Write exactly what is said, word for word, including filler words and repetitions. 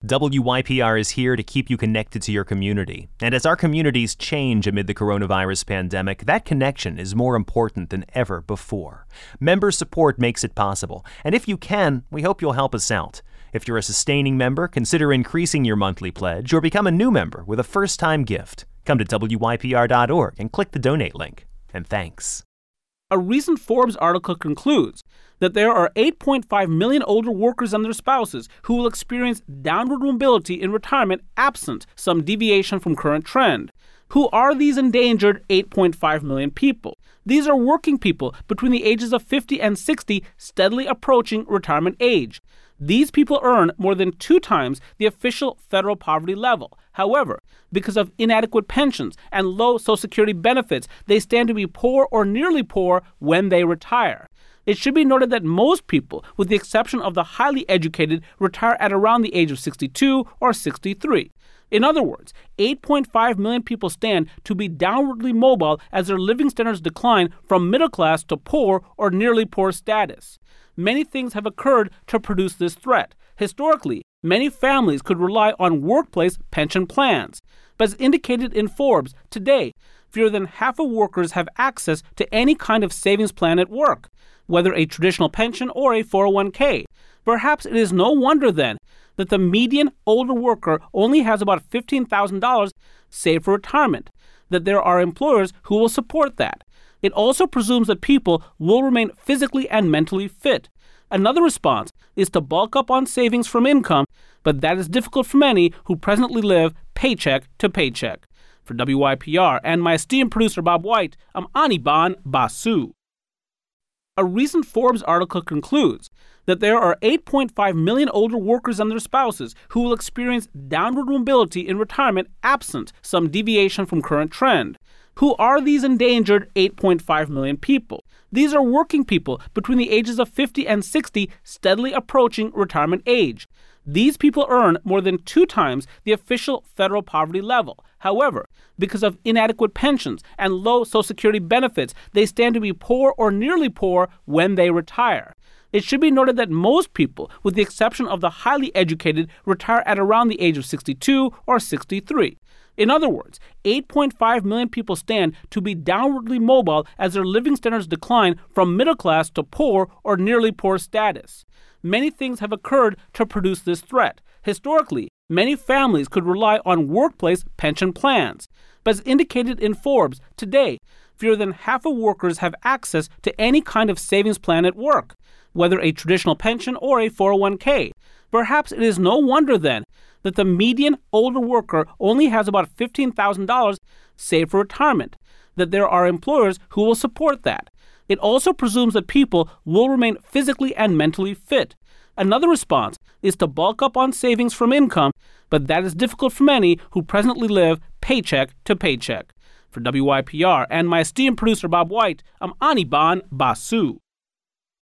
W Y P R is here to keep you connected to your community. And as our communities change amid the coronavirus pandemic, that connection is more important than ever before. Member support makes it possible. And if you can, we hope you'll help us out. If you're a sustaining member, consider increasing your monthly pledge or become a new member with a first-time gift. Come to W Y P R dot org and click the donate link. And thanks. A recent Forbes article concludes that there are eight point five million older workers and their spouses who will experience downward mobility in retirement absent some deviation from current trend. Who are these endangered eight point five million people? These are working people between the ages of fifty and sixty, steadily approaching retirement age. These people earn more than two times the official federal poverty level. However, because of inadequate pensions and low Social Security benefits, they stand to be poor or nearly poor when they retire. It should be noted that most people, with the exception of the highly educated, retire at around the age of sixty-two or sixty-three. In other words, eight point five million people stand to be downwardly mobile as their living standards decline from middle class to poor or nearly poor status. Many things have occurred to produce this threat. Historically, many families could rely on workplace pension plans. But as indicated in Forbes, today, fewer than half of workers have access to any kind of savings plan at work, whether a traditional pension or a four oh one k. Perhaps it is no wonder, then, that the median older worker only has about fifteen thousand dollars saved for retirement, that there are employers who will support that. It also presumes that people will remain physically and mentally fit. Another response is to bulk up on savings from income, but that is difficult for many who presently live paycheck to paycheck. For W Y P R and my esteemed producer Bob White, I'm Anirban Basu. A recent Forbes article concludes that there are eight point five million older workers and their spouses who will experience downward mobility in retirement absent some deviation from current trend. Who are these endangered eight point five million people? These are working people between the ages of fifty and sixty, steadily approaching retirement age. These people earn more than two times the official federal poverty level. However, because of inadequate pensions and low Social Security benefits, they stand to be poor or nearly poor when they retire. It should be noted that most people, with the exception of the highly educated, retire at around the age of sixty-two or sixty-three. In other words, eight point five million people stand to be downwardly mobile as their living standards decline from middle class to poor or nearly poor status. Many things have occurred to produce this threat. Historically, many families could rely on workplace pension plans. But as indicated in Forbes, today, fewer than half of workers have access to any kind of savings plan at work, whether a traditional pension or a four oh one k. Perhaps it is no wonder, then, that the median older worker only has about fifteen thousand dollars saved for retirement, that there are employers who will support that. It also presumes that people will remain physically and mentally fit. Another response is to bulk up on savings from income, but that is difficult for many who presently live paycheck to paycheck. For W Y P R and my esteemed producer Bob White, I'm Anirban Basu.